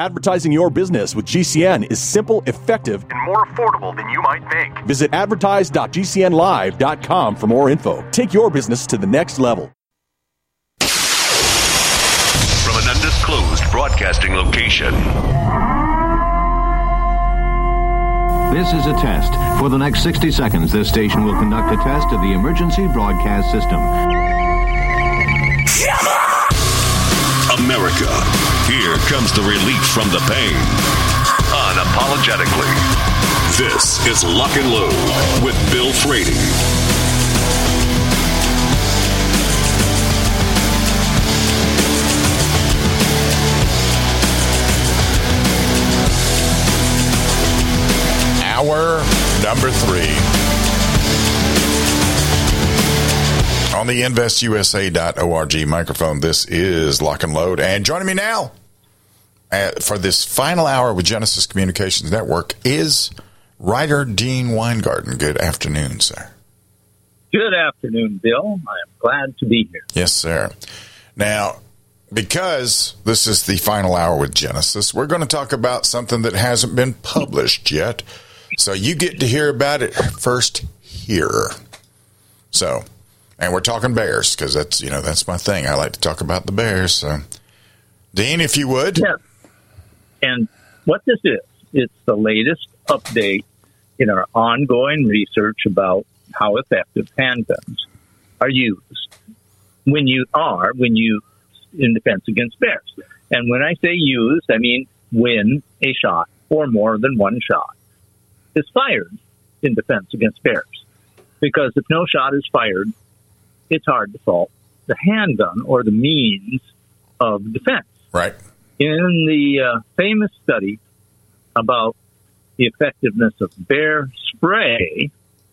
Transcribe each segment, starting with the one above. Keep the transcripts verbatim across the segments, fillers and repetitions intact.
Advertising your business with G C N is simple, effective, and more affordable than you might think. Visit advertise dot g c n live dot com for more info. Take your business to the next level. From an undisclosed broadcasting location. This is a test. For the next sixty seconds, this station will conduct a test of the emergency broadcast system. America, here comes the relief from the pain. Unapologetically. This is Lock and Load with Bill Frady. Hour number three. On the invest u s a dot org microphone, this is Lock and Load. And joining me now uh, for this final hour with Genesis Communications Network is writer Dean Weingarten. Good afternoon, sir. Good afternoon, Bill. I am glad to be here. Yes, sir. Now, because this is the final hour with Genesis, we're going to talk about something that hasn't been published yet. So you get to hear about it first here. So... And we're talking Bears because that's, you know, that's my thing. I like to talk about the Bears. So, Dean, if you would. Yes. And what this is, it's the latest update in our ongoing research about how effective handguns are used when you are, when you, in defense against bears. And when I say used, I mean when a shot or more than one shot is fired in defense against bears. Because if no shot is fired, it's hard to fault the handgun or the means of defense. Right. In the uh, famous study about the effectiveness of bear spray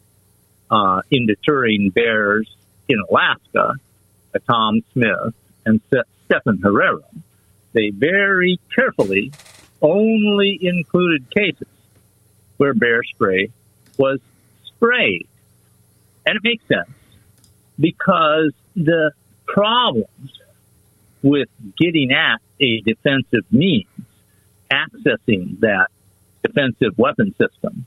uh, in deterring bears in Alaska by Tom Smith and Stephen Herrera, they very carefully only included cases where bear spray was sprayed. And it makes sense. Because the problems with getting at a defensive means, accessing that defensive weapon system,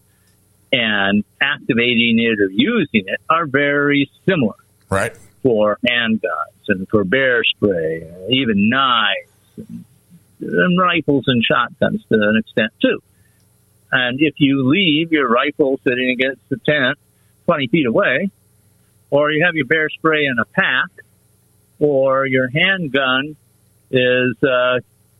and activating it or using it are very similar. Right. For handguns and for bear spray, even knives, and, and rifles and shotguns to an extent too. And if you leave your rifle sitting against the tent twenty feet away, or you have your bear spray in a pack, or your handgun is uh,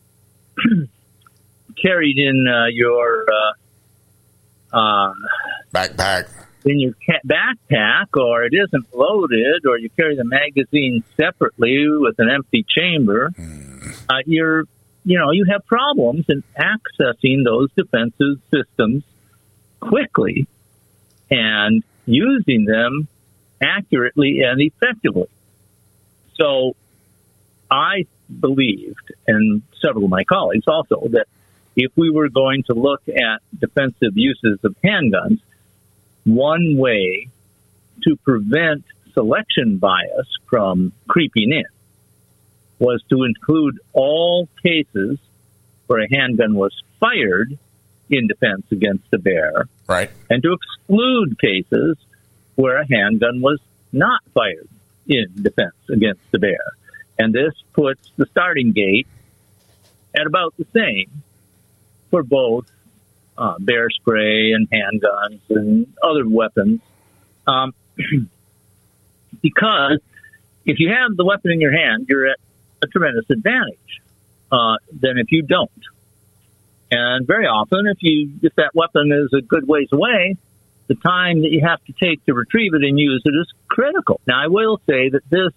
carried in uh, your uh, uh, backpack, in your ca- backpack, or it isn't loaded, or you carry the magazine separately with an empty chamber, mm. uh, you're, you know, you have problems in accessing those defensive systems quickly and using them accurately and effectively. So I believed, and several of my colleagues also, that if we were going to look at defensive uses of handguns, one way to prevent selection bias from creeping in was to include all cases where a handgun was fired in defense against a bear, right, and to exclude cases where a handgun was not fired in defense against the bear. And this puts the starting gate at about the same for both uh, bear spray and handguns and other weapons. Um, because if you have the weapon in your hand, you're at a tremendous advantage uh, than if you don't. And very often, if you if that weapon is a good ways away, the time that you have to take to retrieve it and use it is critical. Now, I will say that this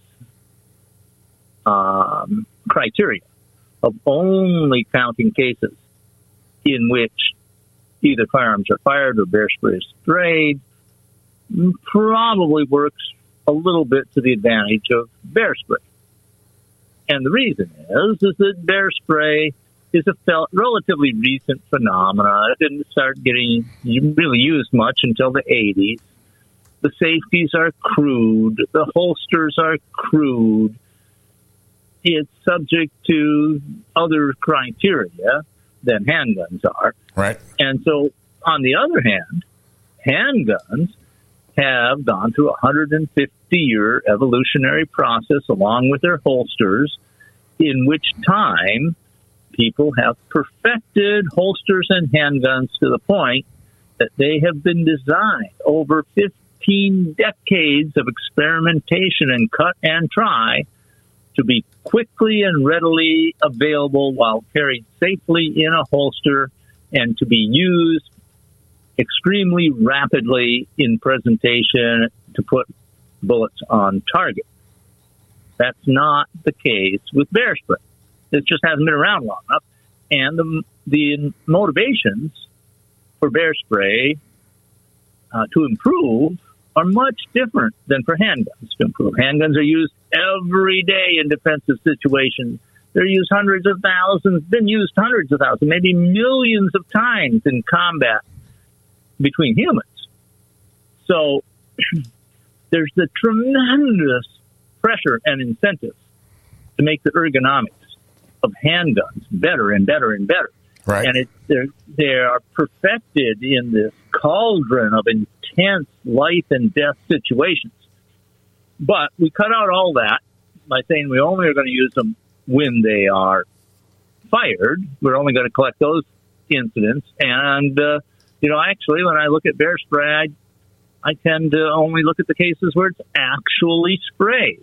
um, criteria of only counting cases in which either firearms are fired or bear spray is sprayed probably works a little bit to the advantage of bear spray. And the reason is, is that bear spray is a fel- relatively recent phenomenon. It didn't start getting really used much until the eighties. The safeties are crude. The holsters are crude. It's subject to other criteria than handguns are. Right. And so, on the other hand, handguns have gone through a one hundred fifty year evolutionary process along with their holsters, in which time people have perfected holsters and handguns to the point that they have been designed over fifteen decades of experimentation and cut and try to be quickly and readily available while carried safely in a holster and to be used extremely rapidly in presentation to put bullets on target. That's not the case with bear spray. It just hasn't been around long enough. And the, the motivations for bear spray uh, to improve are much different than for handguns to improve. Handguns are used every day in defensive situations. They're used hundreds of thousands, been used hundreds of thousands, maybe millions of times in combat between humans. So there's the tremendous pressure and incentive to make the ergonomics of handguns better and better and better. Right. And it, they're, they are perfected in this cauldron of intense life and death situations. But we cut out all that by saying we only are going to use them when they are fired. We're only going to collect those incidents. And, uh, you know, actually, when I look at bear spray, I, I tend to only look at the cases where it's actually sprayed.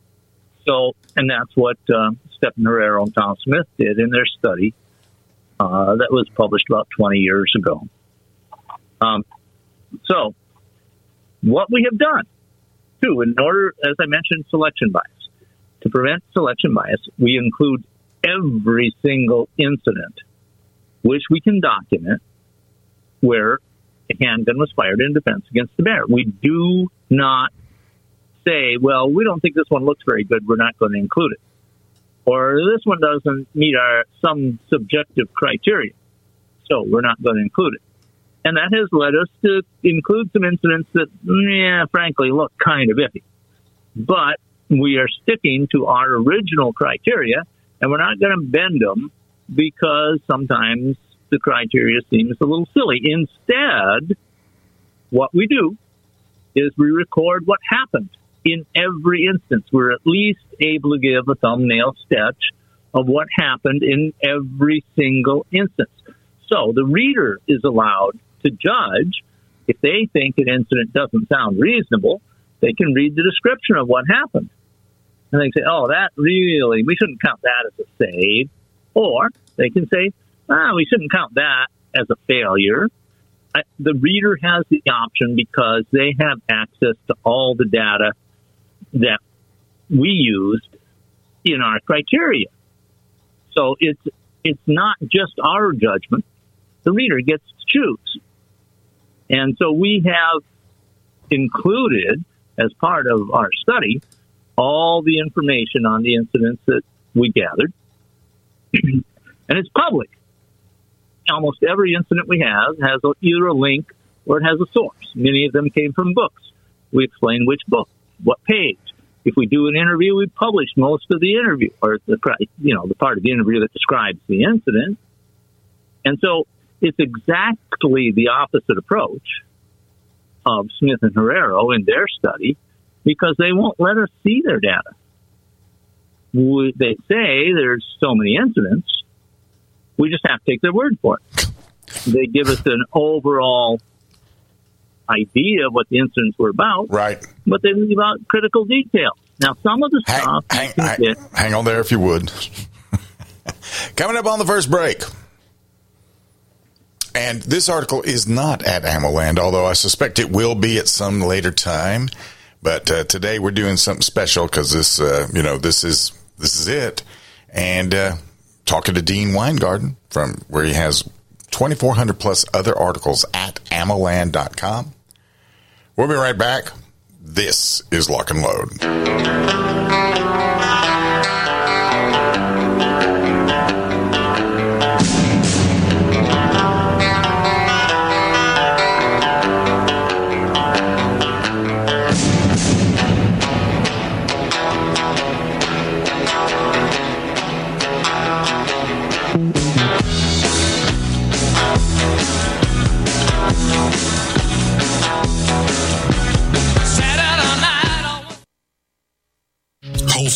So, and that's what uh, Stephan Herrero and Tom Smith did in their study uh, that was published about twenty years ago. Um, so, what we have done, too, in order, as I mentioned, selection bias. To prevent selection bias, we include every single incident which we can document where a handgun was fired in defense against the bear. We do not say, well, we don't think this one looks very good, we're not going to include it. Or this one doesn't meet our some subjective criteria, so we're not going to include it. And that has led us to include some incidents that, yeah, frankly, look kind of iffy. But we are sticking to our original criteria, and we're not going to bend them because sometimes the criteria seems a little silly. Instead, what we do is we record what happened in every instance. We're at least able to give a thumbnail sketch of what happened in every single instance. So the reader is allowed to judge. If they think an incident doesn't sound reasonable, they can read the description of what happened. And they say, oh, that really, we shouldn't count that as a save. Or they can say, ah, we shouldn't count that as a failure. I, the reader has the option because they have access to all the data that we used in our criteria. So it's it's not just our judgment. The reader gets to choose. And so we have included, as part of our study, all the information on the incidents that we gathered. And it's public. Almost every incident we have has either a link or it has a source. Many of them came from books. We explain which book, what page. If we do an interview, we publish most of the interview, or the you know the part of the interview that describes the incident. And so it's exactly the opposite approach of Smith and Herrero in their study, because they won't let us see their data. We, they say there's so many incidents, we just have to take their word for it. They give us an overall idea of what the incidents were about, right? But they leave out critical details. Now, some of the hang, stuff... Hang, hang, get, hang on there if you would. Coming up on the first break. And this article is not at AmmoLand, although I suspect it will be at some later time. But uh, today we're doing something special because this, uh, you know, this is this is it. And uh, talking to Dean Weingarten from where he has twenty-four hundred plus other articles at ammoland dot com. We'll be right back. This is Lock and Load.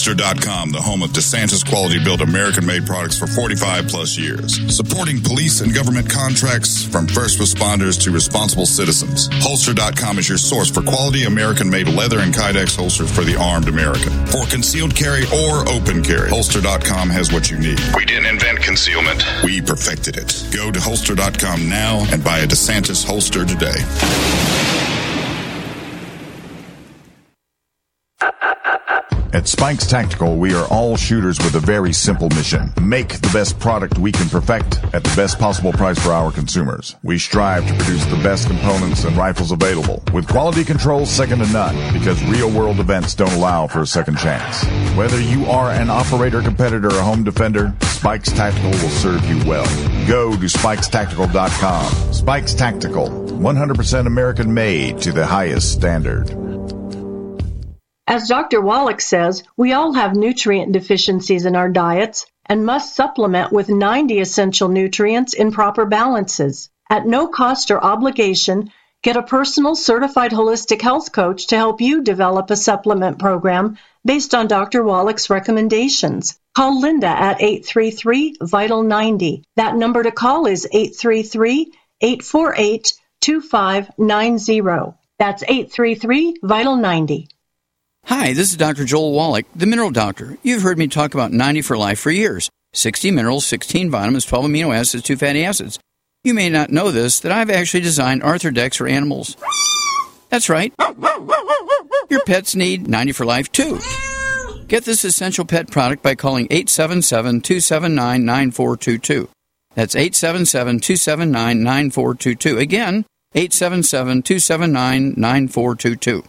Holster dot com, the home of DeSantis quality-built American-made products for forty-five plus years. Supporting police and government contracts from first responders to responsible citizens. Holster dot com is your source for quality American-made leather and Kydex holsters for the armed American. For concealed carry or open carry, Holster dot com has what you need. We didn't invent concealment. We perfected it. Go to Holster dot com now and buy a DeSantis holster today. At Spikes Tactical, we are all shooters with a very simple mission. Make the best product we can perfect at the best possible price for our consumers. We strive to produce the best components and rifles available, with quality control second to none, because real-world events don't allow for a second chance. Whether you are an operator, competitor, or home defender, Spikes Tactical will serve you well. Go to Spikes Tactical dot com. Spikes Tactical, one hundred percent American-made to the highest standard. As Doctor Wallach says, we all have nutrient deficiencies in our diets and must supplement with ninety essential nutrients in proper balances. At no cost or obligation, get a personal certified holistic health coach to help you develop a supplement program based on Doctor Wallach's recommendations. Call Linda at eight three three, vital ninety. That number to call is eight three three, eight four eight, two five nine zero. That's eight three three, vital ninety. Hi, this is Doctor Joel Wallach, the Mineral Doctor. You've heard me talk about ninety for Life for years. sixty minerals, sixteen vitamins, twelve amino acids, two fatty acids. You may not know this, that I've actually designed Arthrodex for animals. That's right. Your pets need ninety for Life, too. Get this essential pet product by calling eight seven seven, two seven nine, nine four two two. That's eight seven seven, two seven nine, nine four two two. Again, eight seven seven, two seven nine, nine four two two.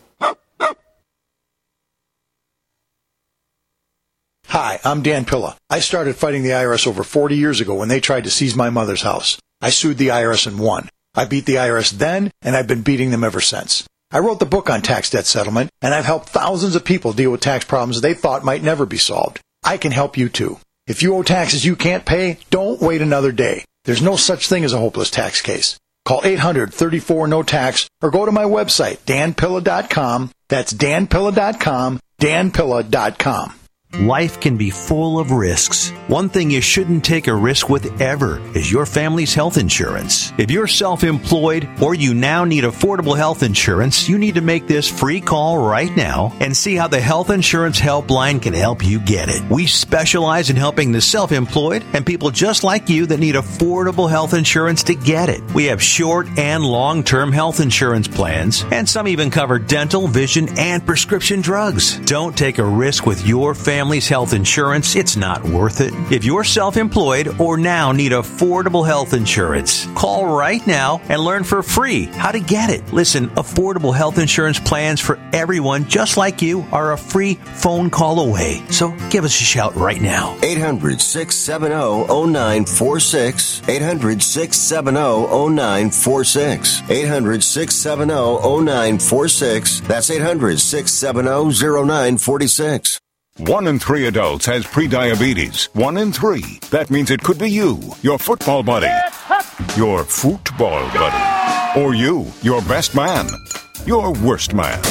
Hi, I'm Dan Pilla. I started fighting the I R S over forty years ago when they tried to seize my mother's house. I sued the I R S and won. I beat the I R S then, and I've been beating them ever since. I wrote the book on tax debt settlement, and I've helped thousands of people deal with tax problems they thought might never be solved. I can help you too. If you owe taxes you can't pay, don't wait another day. There's no such thing as a hopeless tax case. Call eight hundred, thirty-four, no tax or go to my website, dan pilla dot com. That's dan pilla dot com, dan pilla dot com. Life can be full of risks. One thing you shouldn't take a risk with ever is your family's health insurance. If you're self-employed or you now need affordable health insurance, you need to make this free call right now and see how the Health Insurance Helpline can help you get it. We specialize in helping the self-employed and people just like you that need affordable health insurance to get it. We have short and long-term health insurance plans, and some even cover dental, vision, and prescription drugs. Don't take a risk with your family. Family's health insurance, it's not worth it. If you're self-employed or now need affordable health insurance, call right now and learn for free how to get it. Listen, affordable health insurance plans for everyone just like you are a free phone call away. So give us a shout right now. eight hundred, six seven zero, zero nine four six. eight hundred, six seven zero, zero nine four six. eight hundred, six seven zero, zero nine four six. That's eight hundred, six seven zero, zero nine four six. One in three adults has prediabetes. One in three. That means it could be you, your football buddy, your football buddy, or you, your best man, your worst man,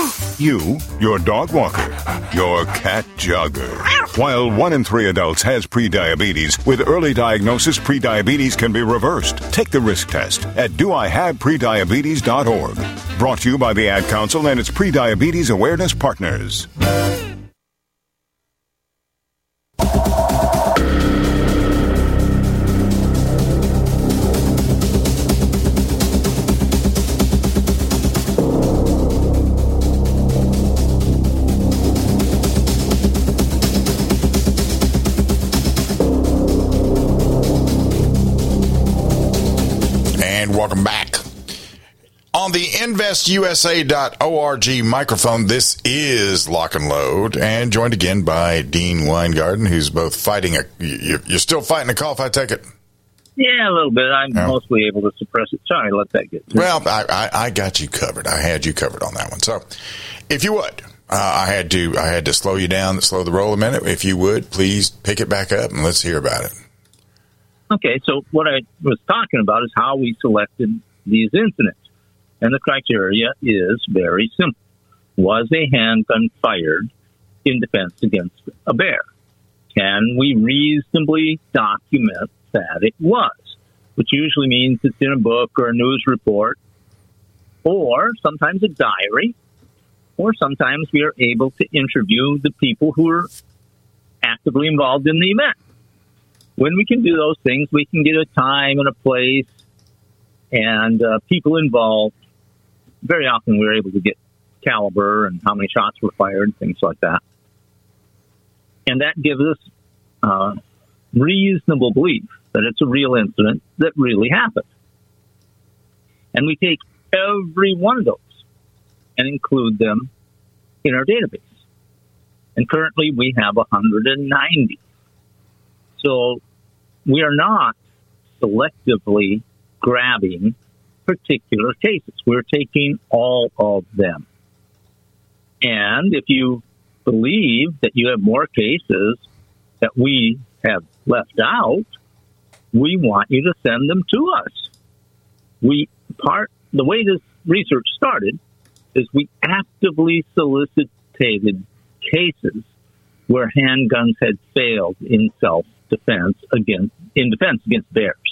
you, your dog walker, your cat jogger. While one in three adults has prediabetes, with early diagnosis, prediabetes can be reversed. Take the risk test at do I have prediabetes dot org. Brought to you by the Ad Council and its Prediabetes Awareness Partners. Welcome back. On the invest u s a dot org microphone, this is Lock and Load, and joined again by Dean Weingarten, who's both fighting a... You're still fighting a cough, I take it? Yeah, a little bit. I'm oh. mostly able to suppress it. Sorry, let that get through. Well, I, I, I got you covered. I had you covered on that one. So, if you would, uh, I had to I had to slow you down, slow the roll a minute. If you would, please pick it back up and let's hear about it. Okay, so what I was talking about is how we selected these incidents. And the criteria is very simple. Was a handgun fired in defense against a bear? Can we reasonably document that it was? Which usually means it's in a book or a news report, or sometimes a diary, or sometimes we are able to interview the people who are actively involved in the event. When we can do those things, we can get a time and a place and uh, people involved. Very often we're able to get caliber and how many shots were fired, things like that. And that gives us uh, reasonable belief that it's a real incident that really happened. And we take every one of those and include them in our database. And currently we have one hundred ninety. So we are not selectively grabbing particular cases. We're taking all of them. And if you believe that you have more cases that we have left out, we want you to send them to us. We part the way this research started is we actively solicited cases where handguns had failed in self-defense against in defense against bears.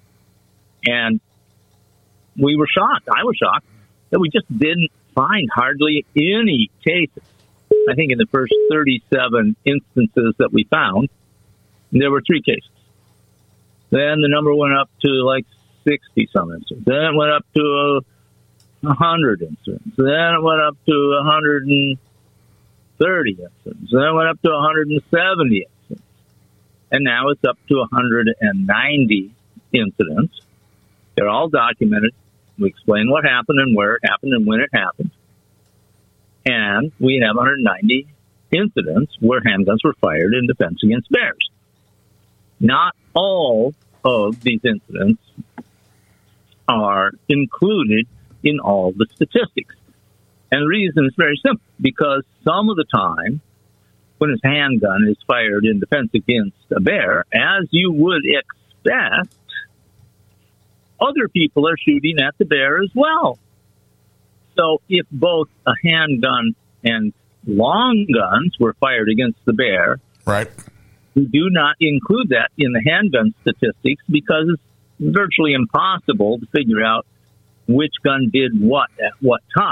And we were shocked. I was shocked that we just didn't find hardly any cases. I think in the first thirty-seven instances that we found, there were three cases. Then the number went up to like sixty-some incidents. Then it went up to one hundred incidents. Then it went up to one hundred thirty incidents. Then it went up to one hundred seventy incidents. And now it's up to one hundred ninety incidents. They're all documented. We explain what happened and where it happened and when it happened. And we have one hundred ninety incidents where handguns were fired in defense against bears. Not all of these incidents are included in all the statistics. And the reason is very simple, because some of the time when a handgun is fired in defense against a bear, as you would expect, other people are shooting at the bear as well. So if both a handgun and long guns were fired against the bear, right, we do not include that in the handgun statistics because it's virtually impossible to figure out which gun did what at what time.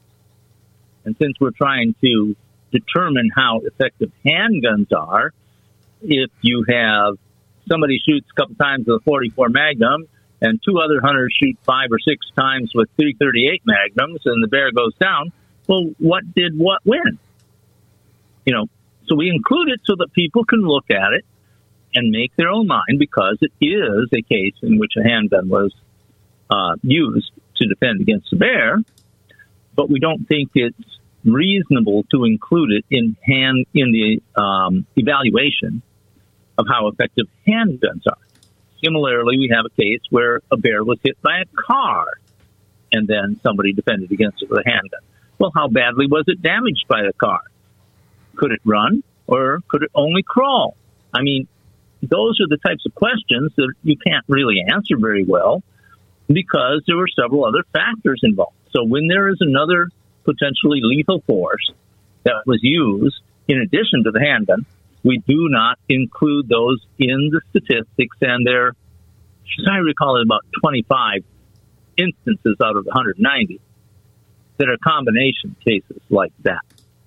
And since we're trying to determine how effective handguns are, if you have somebody shoots a couple times with a forty-four Magnum and two other hunters shoot five or six times with three thirty-eight Magnums and the bear goes down, well, what did what win? You know, so we include it so that people can look at it and make their own mind, because it is a case in which a handgun was uh, used to defend against the bear, but we don't think it's reasonable to include it in hand in the um, evaluation of how effective handguns are. Similarly, we have a case where a bear was hit by a car and then somebody defended against it with a handgun. Well, how badly was it damaged by the car? Could it run or could it only crawl? I mean, those are the types of questions that you can't really answer very well because there were several other factors involved. So when there is another potentially lethal force that was used in addition to the handgun, we do not include those in the statistics, and there, as I recall, about twenty-five instances out of the one hundred ninety that are combination cases like that.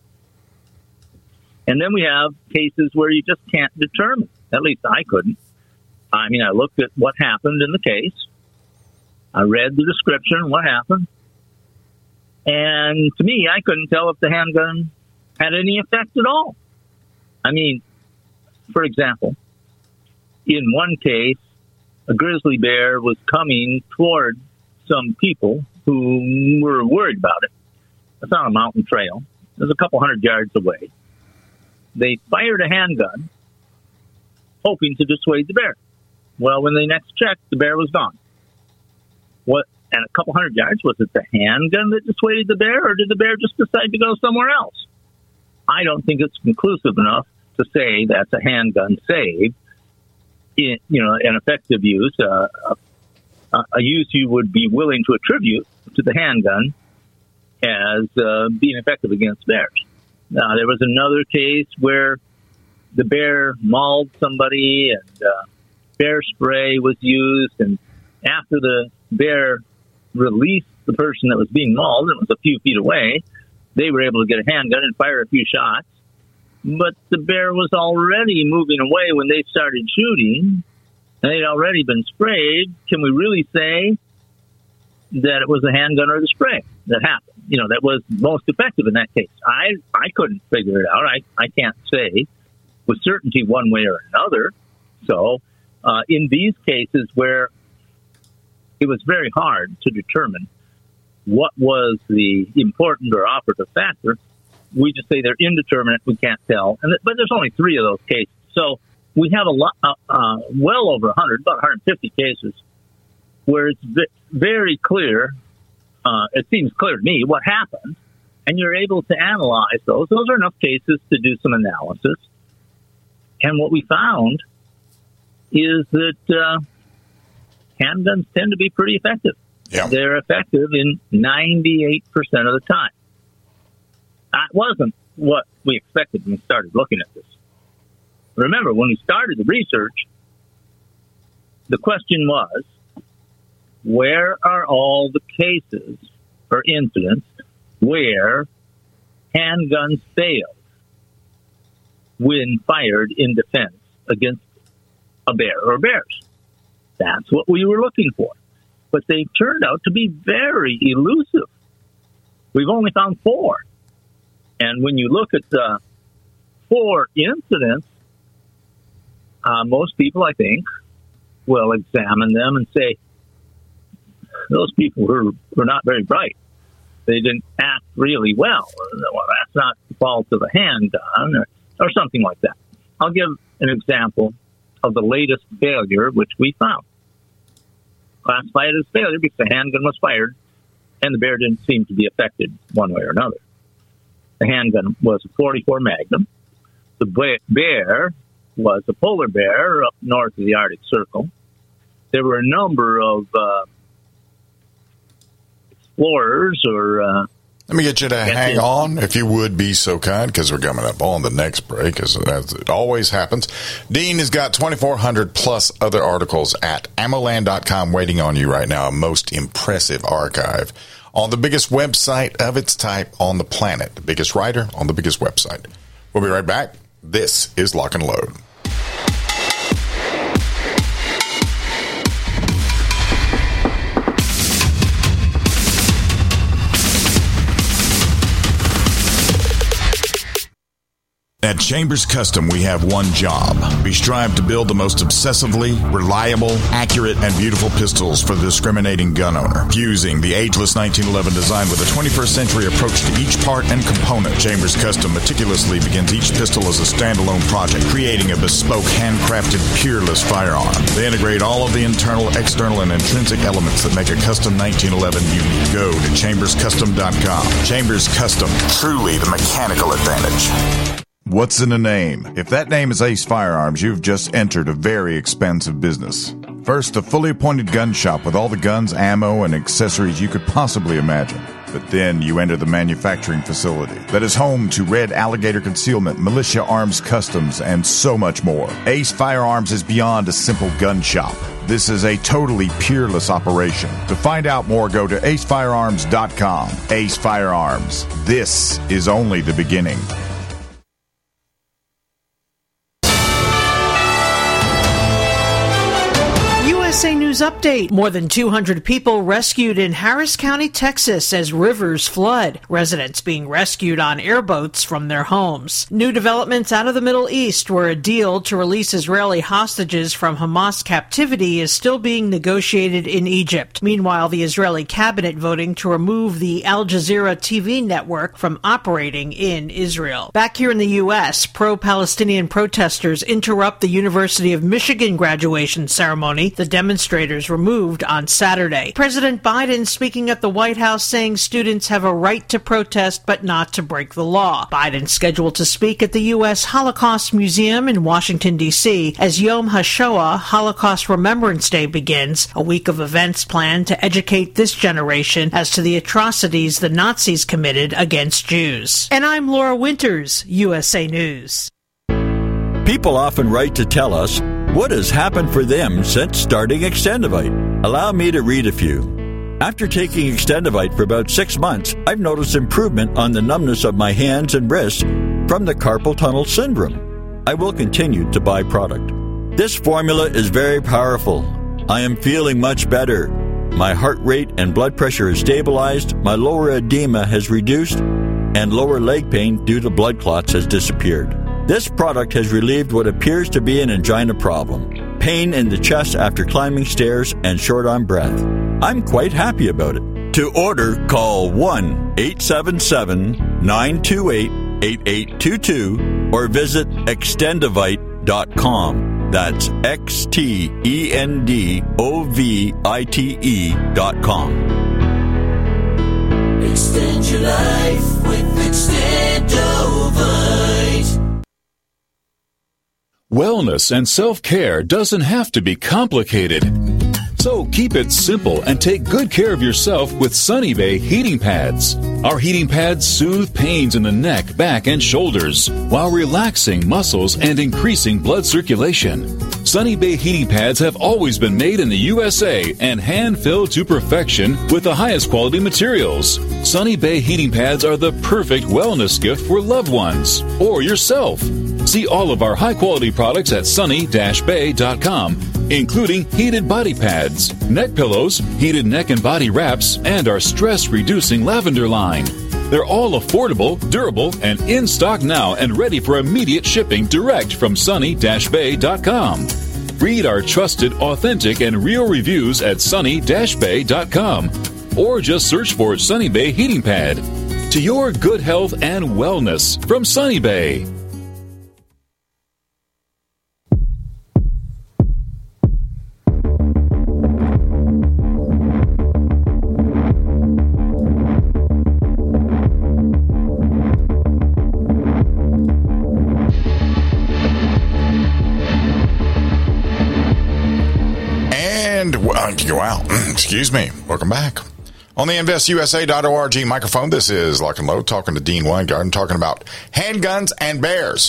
And then we have cases where you just can't determine. At least I couldn't. I mean, I looked at what happened in the case. I read the description, what happened. And to me, I couldn't tell if the handgun had any effect at all. I mean, for example, in one case, a grizzly bear was coming toward some people who were worried about it. It's on a mountain trail. It was a couple hundred yards away. They fired a handgun, hoping to dissuade the bear. Well, when they next checked, the bear was gone. What? And a couple hundred yards, was it the handgun that dissuaded the bear, or did the bear just decide to go somewhere else? I don't think it's conclusive enough to say that's a handgun save, in, you know, an effective use, uh, a, a use you would be willing to attribute to the handgun as uh, being effective against bears. Uh, there was another case where the bear mauled somebody and uh, bear spray was used. And after the bear released the person that was being mauled, and it was a few feet away, they were able to get a handgun and fire a few shots. But the bear was already moving away when they started shooting, and they'd already been sprayed. Can we really say that it was the handgun or the spray that happened? You know, that was most effective in that case. I I couldn't figure it out. I, I can't say with certainty one way or another. So uh, in these cases where it was very hard to determine what was the important or operative factor, we just say they're indeterminate. We can't tell. And th- but there's only three of those cases. So we have a lot, uh, uh, well over one hundred, about one hundred fifty cases where it's v- very clear. Uh, it seems clear to me what happened, and you're able to analyze those. Those are enough cases to do some analysis. And what we found is that uh, handguns tend to be pretty effective. Yeah. They're effective in ninety-eight percent of the time. That wasn't what we expected when we started looking at this. Remember, when we started the research, the question was, where are all the cases or incidents where handguns failed when fired in defense against a bear or bears? That's what we were looking for. But they turned out to be very elusive. We've only found four. And when you look at the four incidents, uh, most people, I think, will examine them and say, those people were, were not very bright. They didn't act really well. Well, that's not the fault of a handgun or, or something like that. I'll give an example of the latest failure, which we found. Classified as failure because the handgun was fired and the bear didn't seem to be affected one way or another. The handgun was a forty-four Magnum. The bear was a polar bear up north of the Arctic Circle. There were a number of uh, explorers or... Uh, Let me get you to hang on, if you would be so kind, because we're coming up on the next break, as it always happens. Dean has got twenty-four hundred plus other articles at ammoland dot com waiting on you right now, a most impressive archive on the biggest website of its type on the planet, the biggest writer on the biggest website. We'll be right back. This is Lock and Load. At Chambers Custom, we have one job. We strive to build the most obsessively reliable, accurate, and beautiful pistols for the discriminating gun owner. Fusing the ageless nineteen eleven design with a twenty-first century approach to each part and component, Chambers Custom meticulously begins each pistol as a standalone project, creating a bespoke, handcrafted, peerless firearm. They integrate all of the internal, external, and intrinsic elements that make a custom nineteen eleven unique. Go to chambers custom dot com. Chambers Custom, truly the mechanical advantage. What's in a name? If that name is Ace Firearms, you've just entered a very expensive business. First, a fully appointed gun shop with all the guns, ammo, and accessories you could possibly imagine. But then you enter the manufacturing facility that is home to Red Alligator Concealment, Militia Arms Customs, and so much more. Ace Firearms is beyond a simple gun shop. This is a totally peerless operation. To find out more, go to ace firearms dot com. Ace Firearms. This is only the beginning. U S A News Update. More than two hundred people rescued in Harris County, Texas as rivers flood. Residents being rescued on airboats from their homes. New developments out of the Middle East, where a deal to release Israeli hostages from Hamas captivity is still being negotiated in Egypt. Meanwhile, the Israeli cabinet voting to remove the Al Jazeera T V network from operating in Israel. Back here in the U S, pro-Palestinian protesters interrupt the University of Michigan graduation ceremony. The demonstrators removed on Saturday. President Biden speaking at the White House saying students have a right to protest but not to break the law. Biden scheduled to speak at the U S Holocaust Museum in Washington, D C as Yom HaShoah, Holocaust Remembrance Day, begins, a week of events planned to educate this generation as to the atrocities the Nazis committed against Jews. And I'm Laura Winters, U S A News. People often write to tell us what has happened for them since starting Extendivite. Allow me to read a few. After taking Extendivite for about six months, I've noticed improvement on the numbness of my hands and wrists from the carpal tunnel syndrome. I will continue to buy product. This formula is very powerful. I am feeling much better. My heart rate and blood pressure is stabilized, my lower edema has reduced, and lower leg pain due to blood clots has disappeared. This product has relieved what appears to be an angina problem, pain in the chest after climbing stairs, and short on breath. I'm quite happy about it. To order, call one eight seven seven, nine two eight, eight eight two two or visit extendivite dot com. That's X T E N D O V I T E dot com. Extend your life with Extendovite. Wellness and self-care doesn't have to be complicated. So keep it simple and take good care of yourself with Sunny Bay heating pads. Our heating pads soothe pains in the neck, back, and shoulders while relaxing muscles and increasing blood circulation. Sunny Bay heating pads have always been made in the U S A and hand-filled to perfection with the highest quality materials. Sunny Bay heating pads are the perfect wellness gift for loved ones or yourself. See all of our high-quality products at sunny dash bay dot com, including heated body pads, neck pillows, heated neck and body wraps, and our stress-reducing lavender line. They're all affordable, durable, and in stock now and ready for immediate shipping direct from sunny dash bay dot com. Read our trusted, authentic, and real reviews at sunny dash bay dot com or just search for Sunny Bay Heating Pad. To your good health and wellness from Sunny Bay. Wow. Excuse me. Welcome back. On the invest U S A dot org microphone, this is Lock and Load talking to Dean Weingarten, talking about handguns and bears.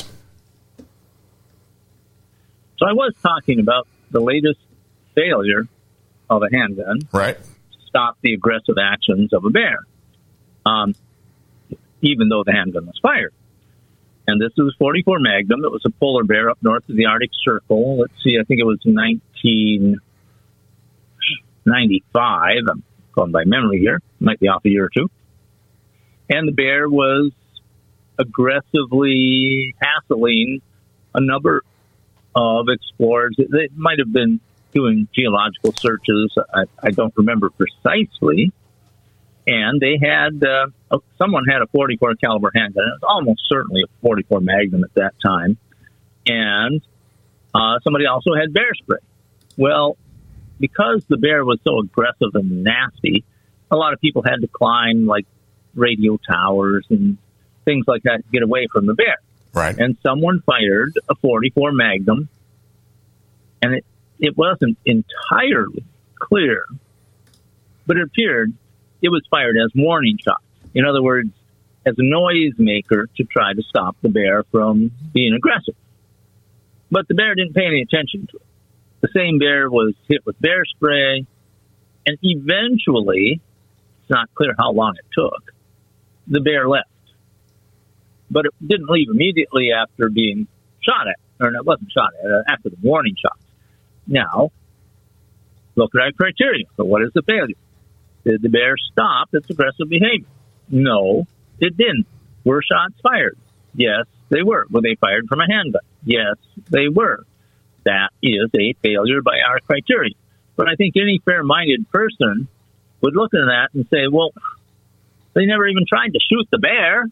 So I was talking about the latest failure of a handgun. Right. To stop the aggressive actions of a bear, um, even though the handgun was fired. And this was forty-four Magnum. It was a polar bear up north of the Arctic Circle. Let's see, I think it was nineteen ninety-five. I'm going by memory here. Might be off a year or two. And the bear was aggressively hassling a number of explorers. They might have been doing geological searches. I, I don't remember precisely. And they had, uh, someone had a forty-four caliber handgun. It was almost certainly a forty-four Magnum at that time. And uh, somebody also had bear spray. Well, because the bear was so aggressive and nasty, a lot of people had to climb like radio towers and things like that to get away from the bear. Right. And someone fired a forty-four Magnum, and it, it wasn't entirely clear, but it appeared it was fired as warning shots. In other words, as a noise maker to try to stop the bear from being aggressive. But the bear didn't pay any attention to it. The same bear was hit with bear spray, and eventually, it's not clear how long it took, the bear left. But it didn't leave immediately after being shot at, or it wasn't shot at, uh, after the warning shots. Now, look at our criteria. So what is the failure? Did the bear stop its aggressive behavior? No, it didn't. Were shots fired? Yes, they were. Were they fired from a handgun? Yes, they were. That is a failure by our criteria. But I think any fair-minded person would look at that and say, well, they never even tried to shoot the bear.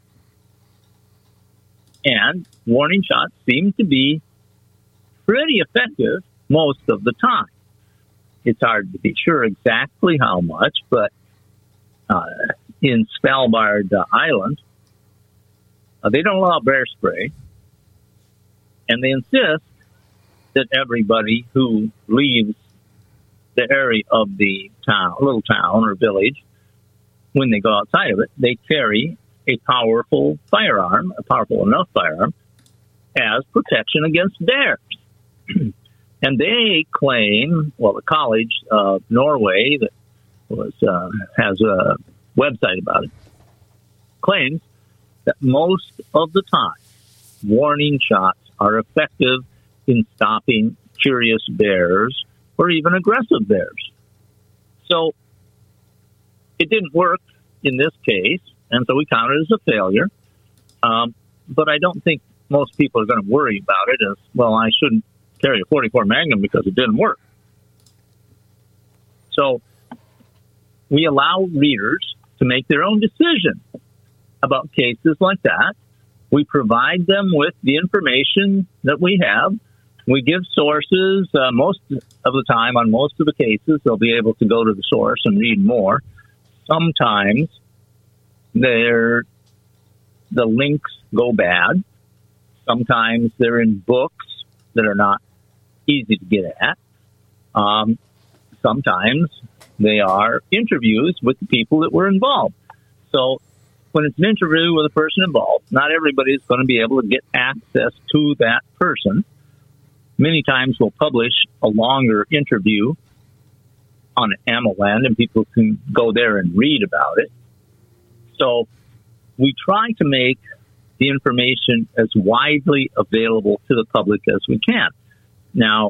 And warning shots seem to be pretty effective most of the time. it's hard to be sure exactly how much, but uh, in Svalbard uh, Island, uh, they don't allow bear spray, and they insist that everybody who leaves the area of the town, little town or village, when they go outside of it, they carry a powerful firearm, a powerful enough firearm, as protection against bears. And they claim, well, the College of Norway that was uh, has a website about it, claims that most of the time, warning shots are effective in stopping curious bears or even aggressive bears. So it didn't work in this case, and so we count it as a failure. Um, but I don't think most people are going to worry about it as, well, I shouldn't carry a forty-four Magnum because it didn't work. So we allow readers to make their own decision about cases like that. We provide them with the information that we have. We give sources. Uh, most of the time, on most of the cases, they'll be able to go to the source and read more. Sometimes they're, the links go bad. Sometimes they're in books that are not easy to get at. Um, sometimes they are interviews with the people that were involved. So when it's an interview with a person involved, not everybody is going to be able to get access to that person. Many times we'll publish a longer interview on AmmoLand, and people can go there and read about it. So we try to make the information as widely available to the public as we can. Now,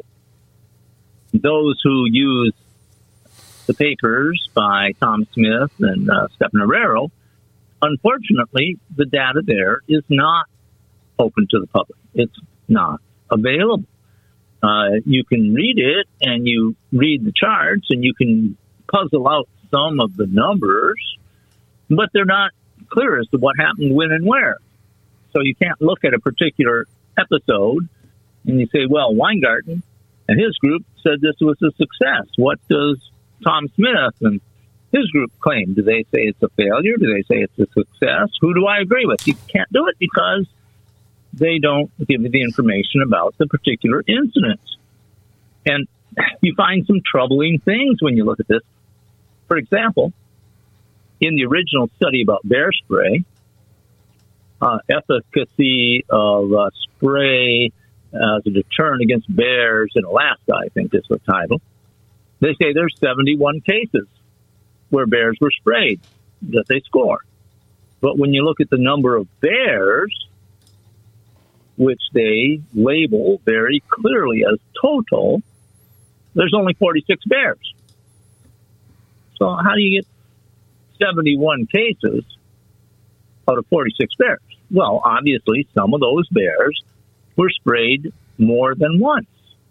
those who use the papers by Tom Smith and uh, Stephan Herrero, unfortunately, the data there is not open to the public. It's not available. Uh, you can read it, and you read the charts, and you can puzzle out some of the numbers, but they're not clear as to what happened when and where. So you can't look at a particular episode and you say, well, Weingarten and his group said this was a success. What does Tom Smith and his group claim? Do they say it's a failure? Do they say it's a success? Who do I agree with? You can't do it because they don't give you the information about the particular incidents. And you find some troubling things when you look at this. For example, in the original study about bear spray, uh, efficacy of uh, spray uh, as a deterrent against bears in Alaska, I think is the title, they say there's seventy-one cases where bears were sprayed that they score. But when you look at the number of bears, which they label very clearly as total, there's only forty-six bears. So how do you get seventy-one cases out of forty-six bears? Well, obviously, some of those bears were sprayed more than once.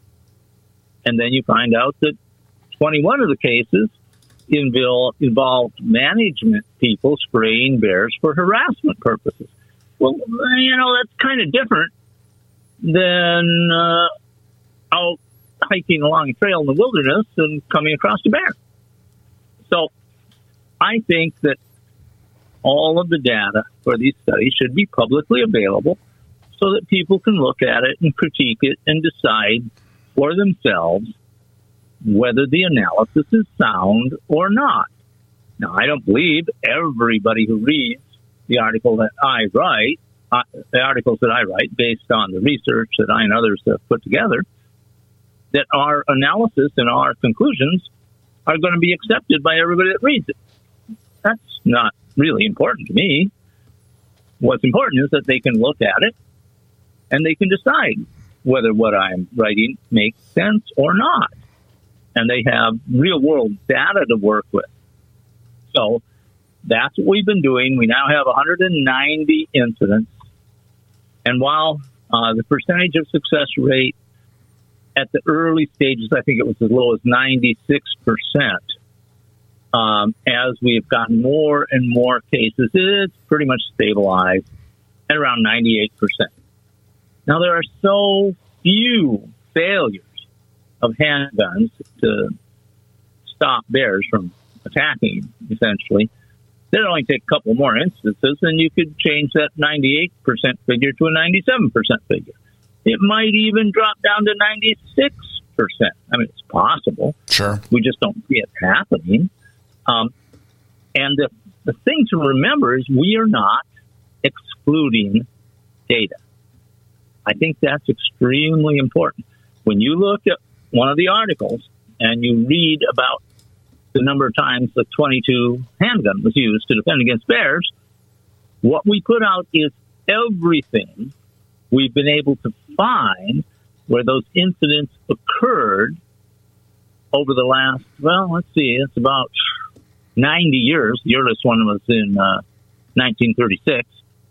And then you find out that twenty-one of the cases involved management people spraying bears for harassment purposes. Well, you know, that's kind of different than uh, out hiking along a trail in the wilderness and coming across a bear. So I think that all of the data for these studies should be publicly available so that people can look at it and critique it and decide for themselves whether the analysis is sound or not. Now, I don't believe everybody who reads the article that I write, uh, the articles that I write based on the research that I and others have put together, that our analysis and our conclusions are going to be accepted by everybody that reads it. That's not really important to me. What's important is that they can look at it and they can decide whether what I'm writing makes sense or not. And they have real-world data to work with. So that's what we've been doing. We now have one hundred ninety incidents. And while uh, the percentage of success rate at the early stages, I think it was as low as ninety-six percent, um, as we've gotten more and more cases, it's pretty much stabilized at around ninety-eight percent. Now, there are so few failures of handguns to stop bears from attacking, essentially. It'd only take a couple more instances, and you could change that ninety-eight percent figure to a ninety-seven percent figure. It might even drop down to ninety-six percent. I mean, it's possible. Sure. We just don't see it happening. Um, and the, the thing to remember is we are not excluding data. I think that's extremely important. When you look at one of the articles and you read about the number of times the twenty-two handgun was used to defend against bears, what we put out is everything we've been able to find where those incidents occurred over the last, well, let's see, it's about ninety years. The earliest one was in uh, nineteen thirty-six.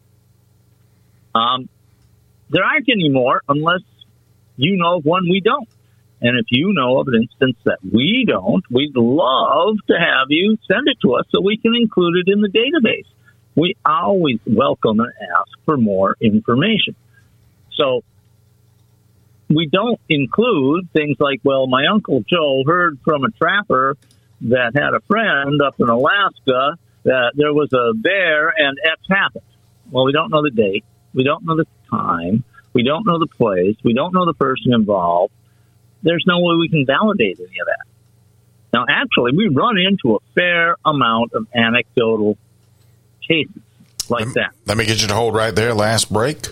Um, there aren't any more unless you know of one we don't. And if you know of an instance that we don't, we'd love to have you send it to us so we can include it in the database. We always welcome and ask for more information. So we don't include things like, well, my Uncle Joe heard from a trapper that had a friend up in Alaska that there was a bear and X happened. Well, we don't know the date. We don't know the time. We don't know the place. We don't know the person involved. There's no way we can validate any of that. Now, actually, we run into a fair amount of anecdotal cases like let, that. Let me get you to hold right there. Last break.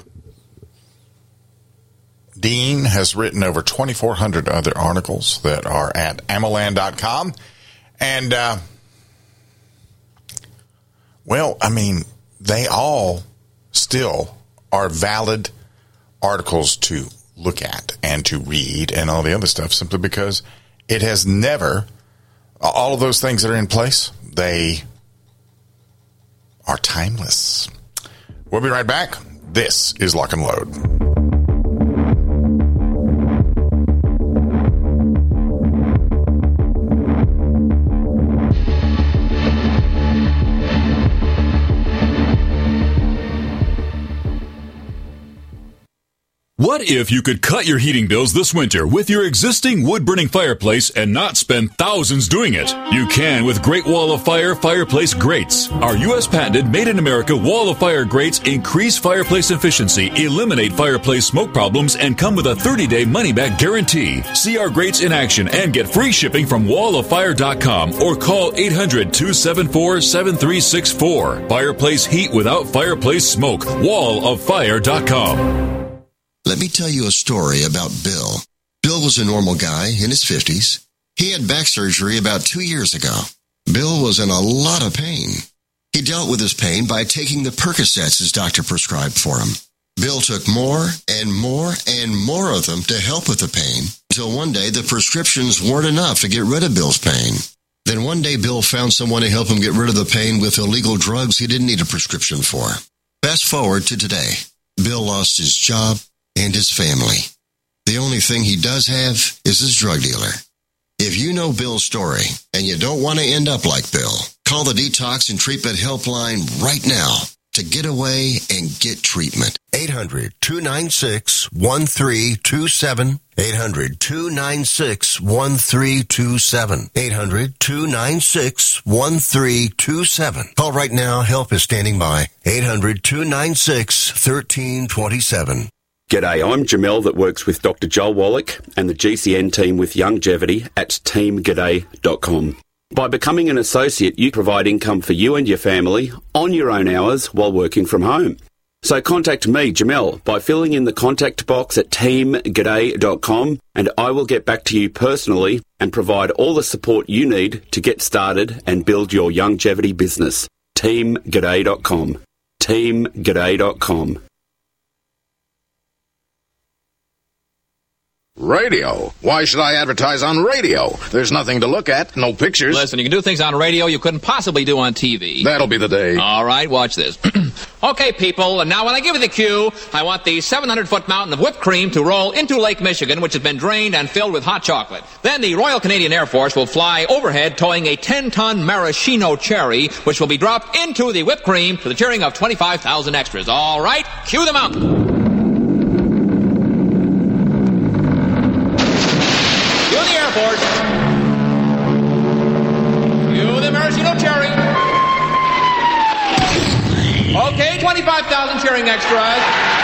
Dean has written over twenty-four hundred other articles that are at ammoland dot com. And, uh, well, I mean, they all still are valid articles to look at and to read and all the other stuff, simply because it has never, all of those things that are in place, they are timeless. We'll be right back. This is Lock and Load. What if you could cut your heating bills this winter with your existing wood-burning fireplace and not spend thousands doing it? You can with Great Wall of Fire Fireplace Grates. Our U S patented made-in-America Wall of Fire grates increase fireplace efficiency, eliminate fireplace smoke problems, and come with a thirty-day money-back guarantee. See our grates in action and get free shipping from wall of fire dot com or call eight hundred, two seven four, seven three six four. Fireplace heat without fireplace smoke. wall of fire dot com. Let me tell you a story about Bill. Bill was a normal guy in his fifties. He had back surgery about two years ago. Bill was in a lot of pain. He dealt with his pain by taking the Percocets his doctor prescribed for him. Bill took more and more and more of them to help with the pain, until one day the prescriptions weren't enough to get rid of Bill's pain. Then one day Bill found someone to help him get rid of the pain with illegal drugs he didn't need a prescription for. Fast forward to today. Bill lost his job and his family. The only thing he does have is his drug dealer. If you know Bill's story and you don't want to end up like Bill, call the Detox and Treatment Helpline right now to get away and get treatment. eight hundred, two nine six, one three two seven. eight hundred, two nine six, one three two seven. eight hundred, two nine six, one three two seven. Call right now. Help is standing by. eight hundred, two nine six, one three two seven. G'day, I'm Jamel that works with Doctor Joel Wallach and the G C N team with Longevity at team g'day dot com. By becoming an associate, you provide income for you and your family on your own hours while working from home. So contact me, Jamel, by filling in the contact box at team g'day dot com, and I will get back to you personally and provide all the support you need to get started and build your longevity business. team g'day dot com. team g'day dot com. Radio? Why should I advertise on radio? There's nothing to look at, no pictures. Listen, you can do things on radio you couldn't possibly do on T V. That'll be the day. All right, watch this. Okay, people, and now when I give you the cue, I want the seven hundred foot mountain of whipped cream to roll into Lake Michigan, which has been drained and filled with hot chocolate. Then the Royal Canadian Air Force will fly overhead towing a ten ton maraschino cherry, which will be dropped into the whipped cream to the cheering of twenty-five thousand extras. All right, cue the mountain. twenty-five thousand cheering extras.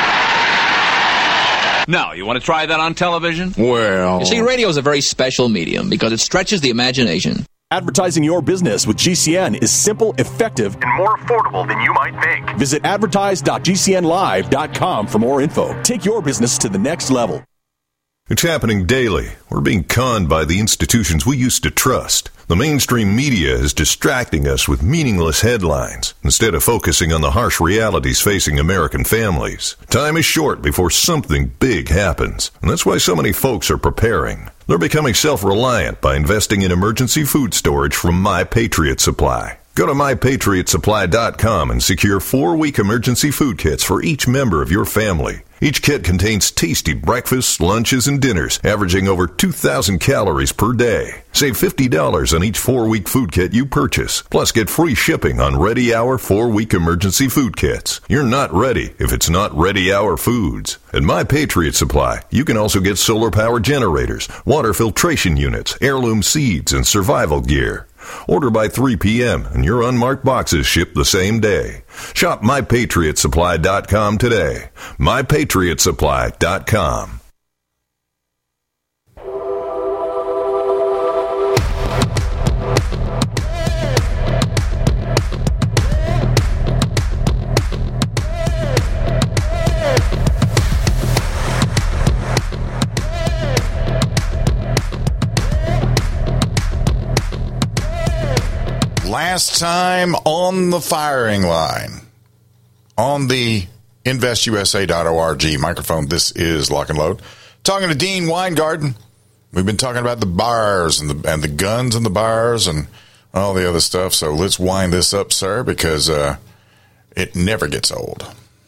Now, you want to try that on television? Well... You see, radio is a very special medium because it stretches the imagination. Advertising your business with G C N is simple, effective, and more affordable than you might think. Visit advertise dot g c n live dot com for more info. Take your business to the next level. It's happening daily. We're being conned by the institutions we used to trust. The mainstream media is distracting us with meaningless headlines instead of focusing on the harsh realities facing American families. Time is short before something big happens, and that's why so many folks are preparing. They're becoming self-reliant by investing in emergency food storage from My Patriot Supply. Go to my patriot supply dot com and secure four-week emergency food kits for each member of your family. Each kit contains tasty breakfasts, lunches, and dinners, averaging over two thousand calories per day. Save fifty dollars on each four-week food kit you purchase. Plus, get free shipping on Ready Hour four-week emergency food kits. You're not ready if it's not Ready Hour Foods. At My Patriot Supply, you can also get solar power generators, water filtration units, heirloom seeds, and survival gear. Order by three p.m. and your unmarked boxes ship the same day. Shop my patriot supply dot com today. my patriot supply dot com. Last time on the firing line, on the invest u s a dot org microphone, this is Lock and Load. Talking to Dean Weingarten. We've been talking about the bars and the and the guns and the bars and all the other stuff. So let's wind this up, sir, because uh, it never gets old.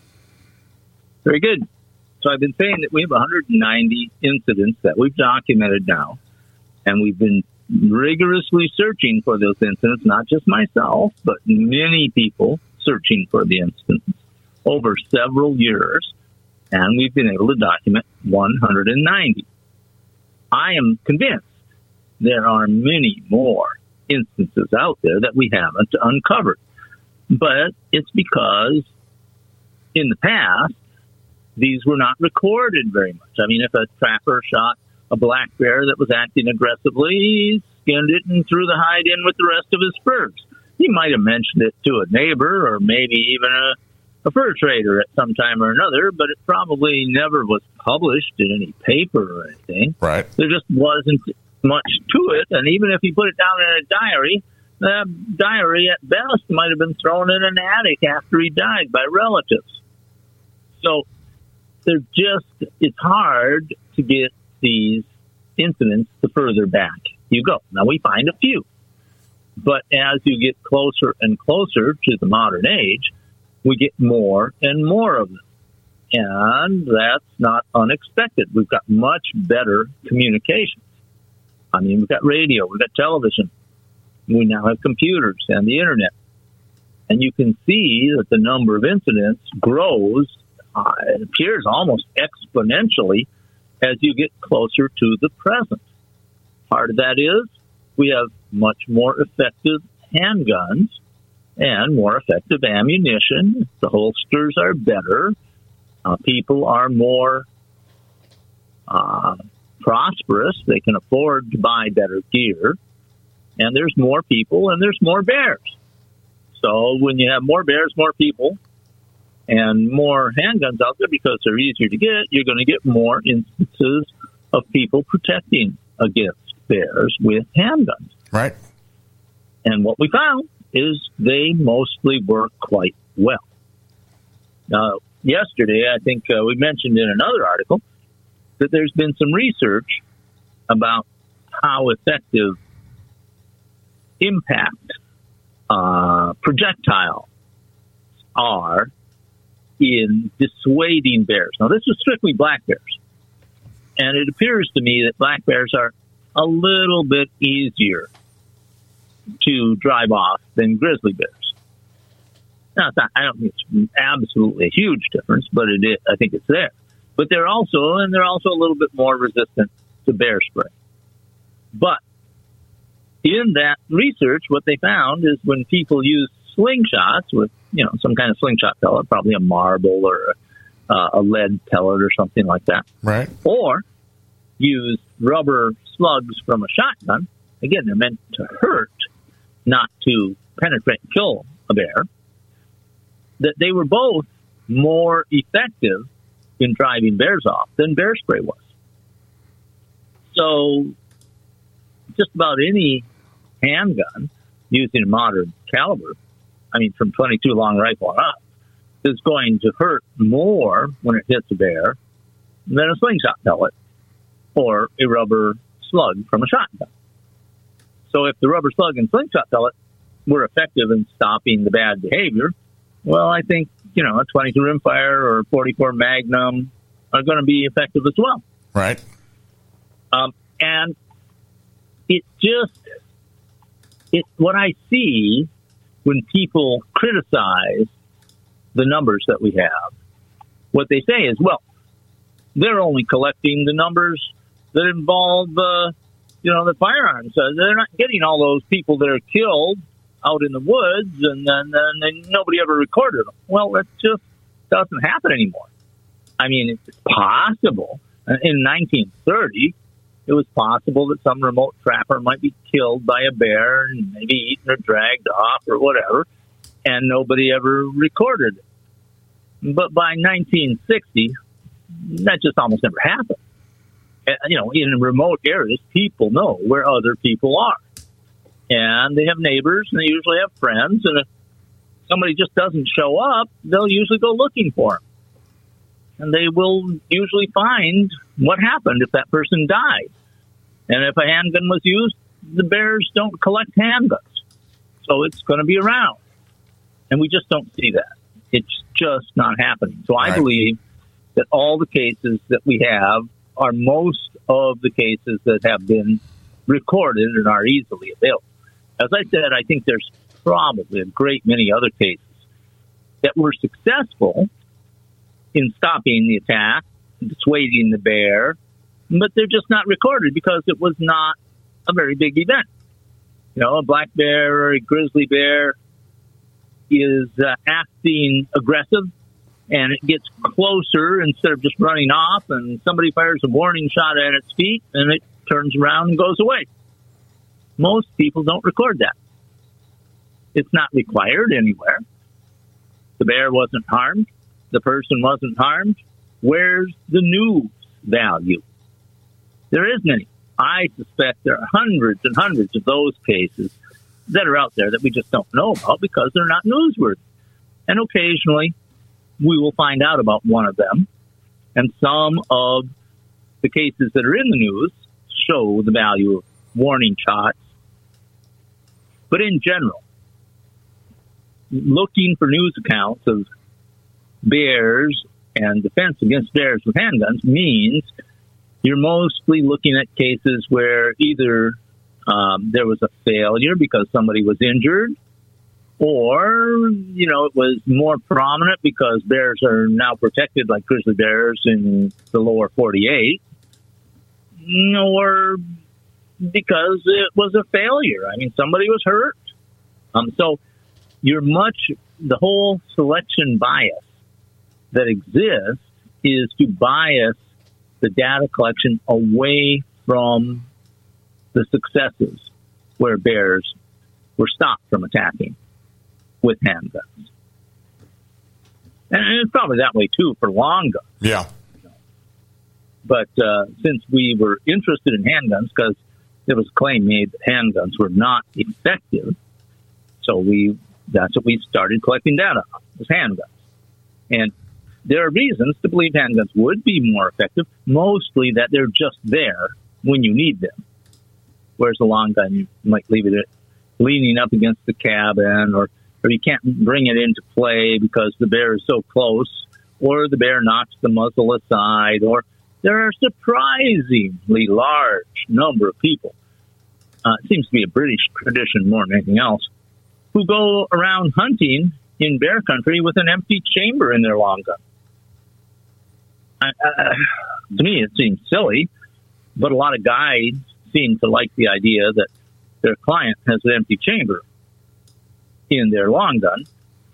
Very good. So I've been saying that we have one hundred ninety incidents that we've documented now, and we've been rigorously searching for those incidents, not just myself, but many people searching for the incidents over several years, and we've been able to document one hundred ninety. I am convinced there are many more instances out there that we haven't uncovered, but it's because in the past, these were not recorded very much. I mean, if a trapper shot a black bear that was acting aggressively, he skinned it and threw the hide in with the rest of his furs. He might have mentioned it to a neighbor or maybe even a, a fur trader at some time or another, but it probably never was published in any paper or anything. Right. There just wasn't much to it, and even if he put it down in a diary, the diary at best might have been thrown in an attic after he died by relatives. So they're just, it's hard to get these incidents the further back you go. Now, we find a few, but as you get closer and closer to the modern age, we get more and more of them. And that's not unexpected. We've got much better communications. I mean, we've got radio, we've got television, we now have computers and the internet. And you can see that the number of incidents grows, uh, it appears almost exponentially as you get closer to the present. Part of that is we have much more effective handguns and more effective ammunition. The holsters are better. Uh, people are more uh, prosperous. They can afford to buy better gear. And there's more people and there's more bears. So when you have more bears, more people, and more handguns out there because they're easier to get, you're going to get more instances of people protecting against bears with handguns. Right. And what we found is they mostly work quite well. Now, yesterday, I think uh, we mentioned in another article that there's been some research about how effective impact uh, projectiles are in dissuading bears. Now, this is strictly black bears. And it appears to me that black bears are a little bit easier to drive off than grizzly bears. Now, it's not, I don't think it's absolutely a huge difference, but it is, I think it's there. But they're also, and they're also a little bit more resistant to bear spray. But in that research, what they found is when people use slingshots with you know, some kind of slingshot pellet, probably a marble or a, uh, a lead pellet or something like that. Right. Or use rubber slugs from a shotgun. Again, they're meant to hurt, not to penetrate and kill a bear. That they were both more effective in driving bears off than bear spray was. So just about any handgun using a modern caliber, I mean, from twenty-two long rifle on up, is going to hurt more when it hits a bear than a slingshot pellet or a rubber slug from a shotgun. So if the rubber slug and slingshot pellet were effective in stopping the bad behavior, well, I think, you know, a twenty-two rimfire or a forty-four Magnum are going to be effective as well. Right. Um, and it just, it what I see when people criticize the numbers that we have, what they say is, well, they're only collecting the numbers that involve, uh, you know, the firearms. So they're not getting all those people that are killed out in the woods, and then, and then nobody ever recorded them. Well, that just doesn't happen anymore. I mean, it's possible. In nineteen thirty, it was possible that some remote trapper might be killed by a bear and maybe eaten or dragged off or whatever, and nobody ever recorded it. But by nineteen sixty, that just almost never happened. You know, in remote areas, people know where other people are. And they have neighbors, and they usually have friends. And if somebody just doesn't show up, they'll usually go looking for them. And they will usually find what happened if that person died. And if a handgun was used, the bears don't collect handguns. So it's going to be around. And we just don't see that. It's just not happening. So I right. believe that all the cases that we have are most of the cases that have been recorded and are easily available. As I said, I think there's probably a great many other cases that were successful in stopping the attack, dissuading the bear, but they're just not recorded because it was not a very big event. You know, a black bear or a grizzly bear is uh, acting aggressive, and it gets closer instead of just running off, and somebody fires a warning shot at its feet, and it turns around and goes away. Most people don't record that. It's not required anywhere. The bear wasn't harmed. The person wasn't harmed. Where's the news value? There isn't any. I suspect there are hundreds and hundreds of those cases that are out there that we just don't know about because they're not newsworthy. And occasionally, we will find out about one of them. And some of the cases that are in the news show the value of warning shots. But in general, looking for news accounts of bears and defense against bears with handguns means you're mostly looking at cases where either um, there was a failure because somebody was injured, or, you know, it was more prominent because bears are now protected like grizzly bears in the lower forty-eight, or because it was a failure. I mean, somebody was hurt. Um, so you're much, the whole selection bias that exists is to bias the data collection away from the successes where bears were stopped from attacking with handguns. And it's probably that way, too, for long guns. Yeah. But uh, since we were interested in handguns, because there was a claim made that handguns were not effective, so we that's what we started collecting data on, was handguns. And there are reasons to believe handguns would be more effective, mostly that they're just there when you need them. Whereas a long gun, you might leave it leaning up against the cabin, or, or you can't bring it into play because the bear is so close, or the bear knocks the muzzle aside, or there are a surprisingly large number of people, uh, it seems to be a British tradition more than anything else, who go around hunting in bear country with an empty chamber in their long gun. Uh, to me, it seems silly, but a lot of guides seem to like the idea that their client has an empty chamber in their long gun,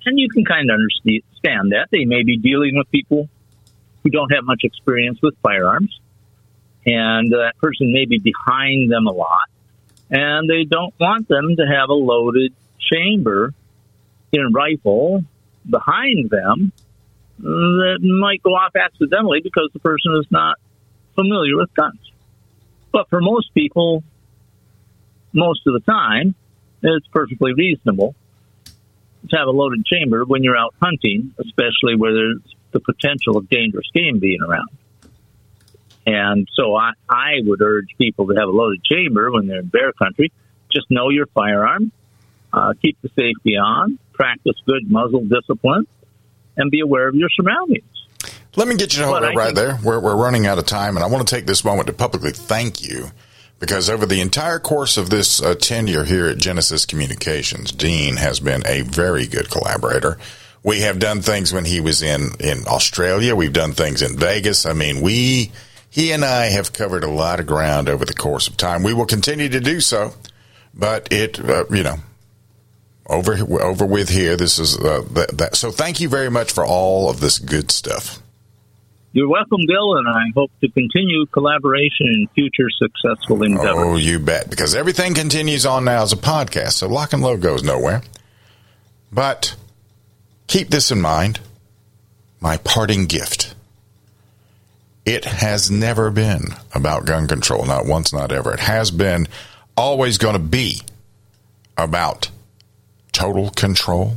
And you can kind of understand that. They may be dealing with people who don't have much experience with firearms, and that person may be behind them a lot, and they don't want them to have a loaded chamber in a rifle behind them that might go off accidentally because the person is not familiar with guns. But for most people, most of the time, it's perfectly reasonable to have a loaded chamber when you're out hunting, especially where there's the potential of dangerous game being around. And so I, I would urge people to have a loaded chamber when they're in bear country. Just know your firearm, uh, keep the safety on, practice good muzzle discipline, and be aware of your surroundings. Let me get you to hold it right there. We're, we're running out of time, and I want to take this moment to publicly thank you, because over the entire course of this uh, tenure here at Genesis Communications, Dean has been a very good collaborator. We have done things when he was in, in Australia. We've done things in Vegas. I mean, we, he and I have covered a lot of ground over the course of time. We will continue to do so, but it, uh, you know, over, over with here, this is, uh, that, that. So thank you very much for all of this good stuff. You're welcome, Bill, and I hope to continue collaboration in future successful endeavors. Oh, you bet, because everything continues on now as a podcast, so Lock and Load goes nowhere. But keep this in mind, my parting gift. It has never been about gun control, not once, not ever. It has been always going to be about total control.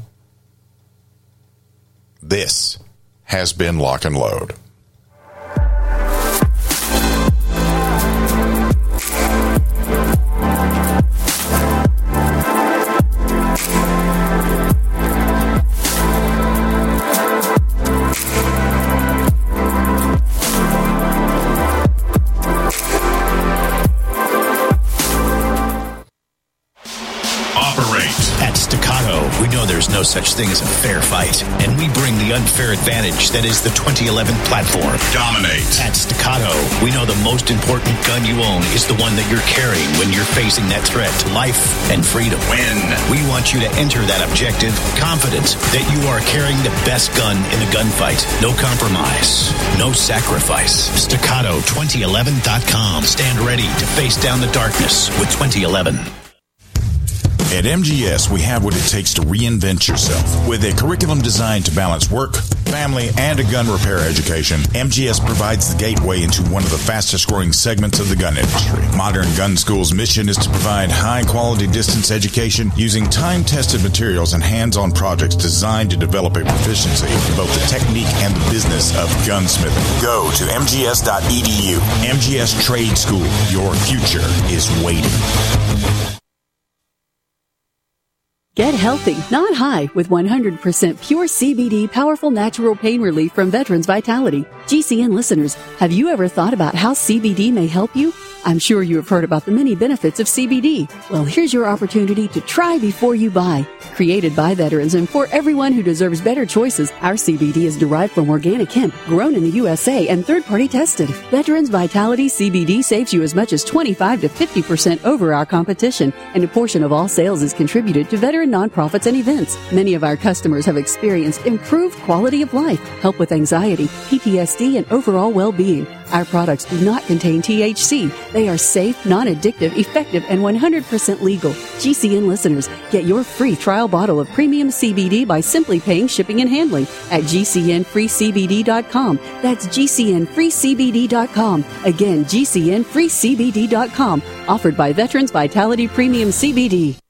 This has been Lock and Load. There's no such thing as a fair fight, and we bring the unfair advantage that is the twenty eleven platform. Dominate. At Staccato, we know the most important gun you own is the one that you're carrying when you're facing that threat to life and freedom. Win. We want you to enter that objective confident that you are carrying the best gun in the gunfight. No compromise, no sacrifice. Staccato twenty eleven dot com. Stand ready to face down the darkness with twenty eleven. At M G S, we have what it takes to reinvent yourself. With a curriculum designed to balance work, family, and a gun repair education, M G S provides the gateway into one of the fastest-growing segments of the gun industry. Modern Gun School's mission is to provide high-quality distance education using time-tested materials and hands-on projects designed to develop a proficiency in both the technique and the business of gunsmithing. Go to m g s dot e d u. M G S Trade School. Your future is waiting. Get healthy, not high, with one hundred percent pure C B D powerful natural pain relief from Veterans Vitality. G C N listeners, have you ever thought about how C B D may help you? I'm sure you have heard about the many benefits of C B D. Well, here's your opportunity to try before you buy. Created by veterans and for everyone who deserves better choices, our C B D is derived from organic hemp, grown in the U S A and third-party tested. Veterans Vitality C B D saves you as much as twenty-five to fifty percent over our competition, and a portion of all sales is contributed to veteran nonprofits and events. Many of our customers have experienced improved quality of life, help with anxiety, P T S D, and overall well-being. Our products do not contain T H C. They are safe, non-addictive, effective, and one hundred percent legal. G C N listeners, get your free trial bottle of premium C B D by simply paying shipping and handling at g c n free c b d dot com. That's g c n free c b d dot com. Again, g c n free c b d dot com. Offered by Veterans Vitality Premium C B D.